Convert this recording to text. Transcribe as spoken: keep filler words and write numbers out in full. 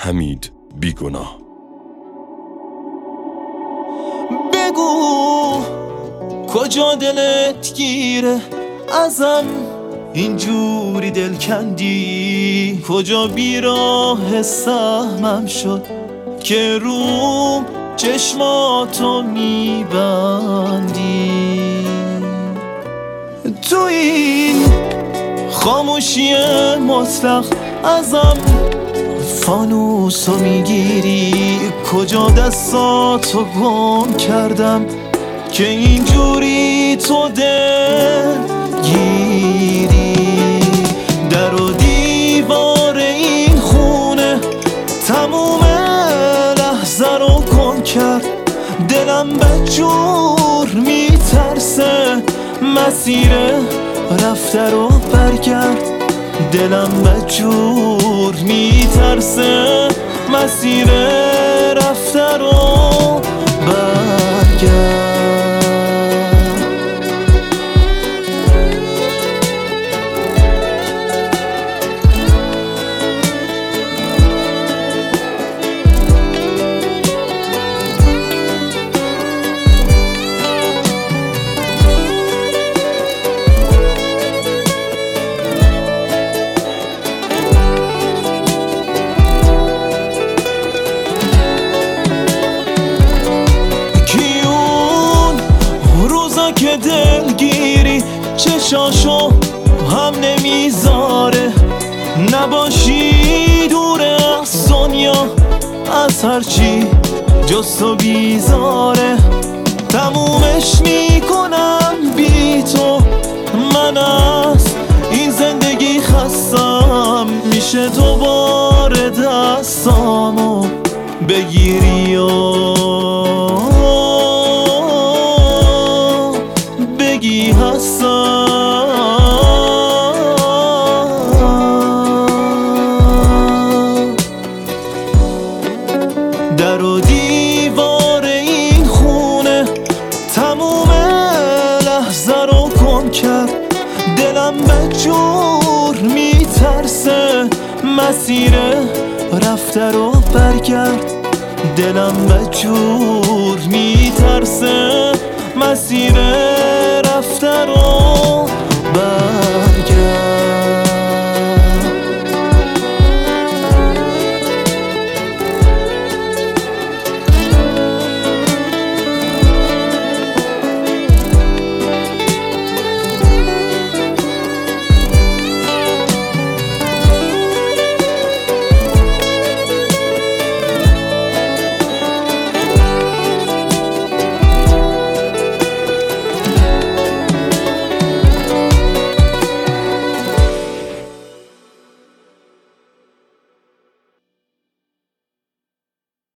حمید بیگناه. بگو کجا دلت گیره ازم اینجوری دل کندی، کجا بیراه سهمم شد که روم چشماتو میبندی. تو این خاموشی مطلق ازم فانوسو میگیری، کجا دستاتو گم کردم که اینجوری تو دل گیری. در و دیوار این خونه تموم لحظه رو گم کرد، دلم بدجور میترسه مسیر رفته رو برگرد. دلم بدجور میترسه مسیر رفته رو برگرد. که دلگیری چشاشو هم نمیذاره، نباشی دور از دنیا از هرچی جز تو بیزاره. تمومش میکنم بی تو، من از این زندگی خستم، میشه دوباره دستامو بگیری و بگی هستم. در و دیوار این خونه تموم لحظه رو گم کرد، دلم بدجور میترسه مسیر رفته رو برگرد. دلم بدجور میترسه مسیر رفته رو برگرد.